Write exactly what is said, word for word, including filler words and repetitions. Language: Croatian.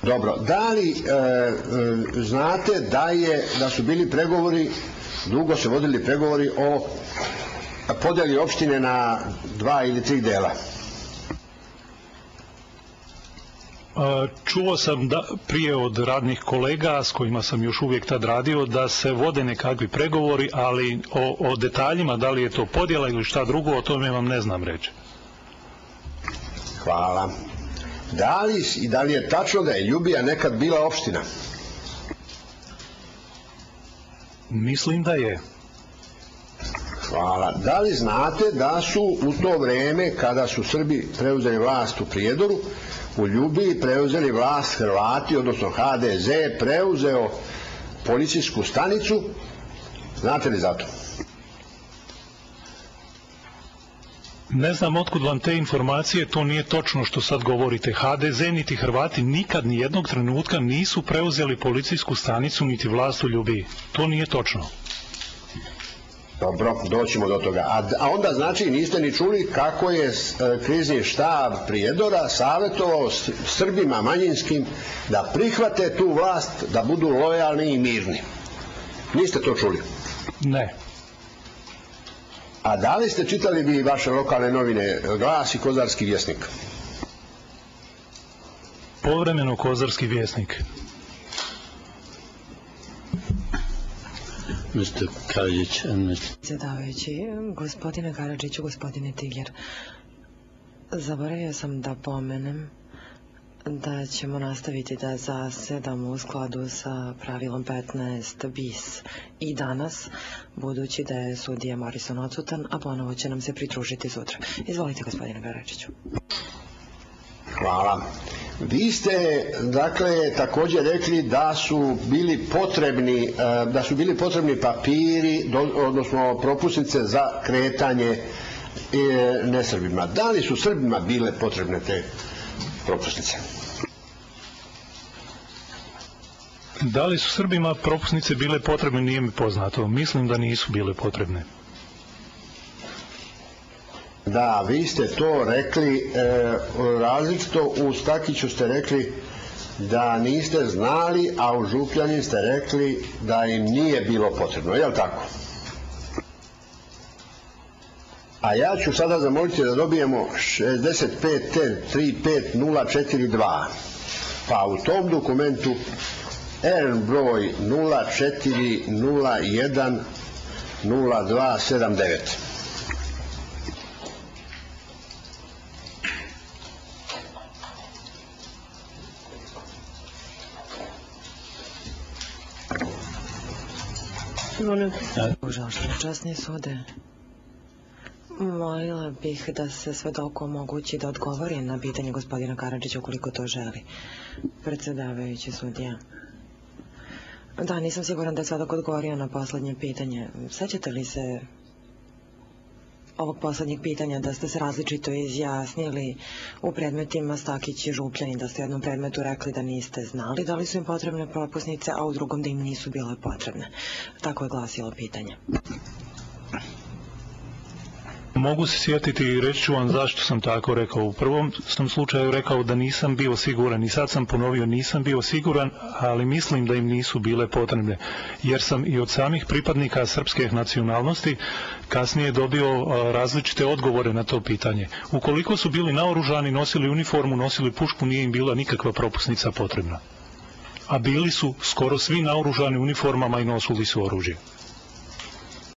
Dobro, da li e, e, znate da, je, da su bili pregovori, dugo se vodili pregovori o podjeli opštine na dva ili tri dela? Čuo sam da, prije od radnih kolega s kojima sam još uvijek tad radio, da se vode nekakvi pregovori, ali o, o detaljima, da li je to podjela ili šta drugo, o tome vam ne znam reći. Hvala. Da li, i da li je tačno da je Ljubija nekad bila opština? Mislim da je. Hvala. Da li znate da su u to vrijeme kada su Srbi preuzeli vlast u Prijedoru, u Ljubiji preuzeli vlast Hrvati, odnosno ha de ze preuzeo policijsku stanicu? Znate li za to? Ne znam otkud vam te informacije, to nije točno što sad govorite. ha de ze niti Hrvati nikad ni jednog trenutka nisu preuzeli policijsku stanicu niti vlast u Ljubiji. To nije točno. Dobro, doćemo do toga. A, a onda znači niste ni čuli kako je e, krizni štab Prijedora savjetovao s, Srbima manjinskim da prihvate tu vlast, da budu lojalni i mirni. Niste to čuli? Ne. A da li ste čitali vi vaše lokalne novine Glas i Kozarski vjesnik? Povremeno Kozarski vjesnik. mister Karadžić. Predsjedavajući, gospodine Karadžiću, gospodine Tiger, zaboravio sam da pomenem da ćemo nastaviti da zasedamo u skladu sa pravilom petnaest bis i danas, budući da je sudija Morrison odsutan, a ponovo će nam se pridružiti sutra. Izvolite, gospodine Karadžiću. Hvala. Vi ste, dakle, također rekli da su bili potrebni, da su bili potrebni papiri, odnosno propusnice za kretanje nesrbima. Da li su Srbima bile potrebne te propusnice? Da li su Srbima propusnice bile potrebne, nije mi poznato. Mislim da nisu bile potrebne. Da, vi ste to rekli e, različito. U Stakiću ste rekli da niste znali, a u Župljanin ste rekli da im nije bilo potrebno. Je li tako? A ja ću sada zamoliti da dobijemo šezdeset pet T tri pet nula četiri dva. Pa u tom dokumentu R broj nula četiri nula jedan nula dva sedam devet. Užašno časni sude, molila bih da se svedoku omogući da odgovori na pitanje gospodina Karadžića ukoliko to želi. Predsjedavajući sudija. Da, nisam siguran da je svedok odgovorio na posljednje pitanje. Sećate li se ovog posljednjeg pitanja da ste se različito izjasnili u predmetima Stakić i Župljanin, da ste u jednom predmetu rekli da niste znali da li su im potrebne propusnice, a u drugom da im nisu bile potrebne. Tako je glasilo pitanje. Mogu se sjetiti i reći ću vam zašto sam tako rekao. U prvom sam slučaju rekao da nisam bio siguran i sad sam ponovio nisam bio siguran, ali mislim da im nisu bile potrebne. Jer sam i od samih pripadnika srpske nacionalnosti kasnije dobio različite odgovore na to pitanje. Ukoliko su bili naoružani, nosili uniformu, nosili pušku, nije im bila nikakva propusnica potrebna. A bili su skoro svi naoružani uniformama i nosili su oružje.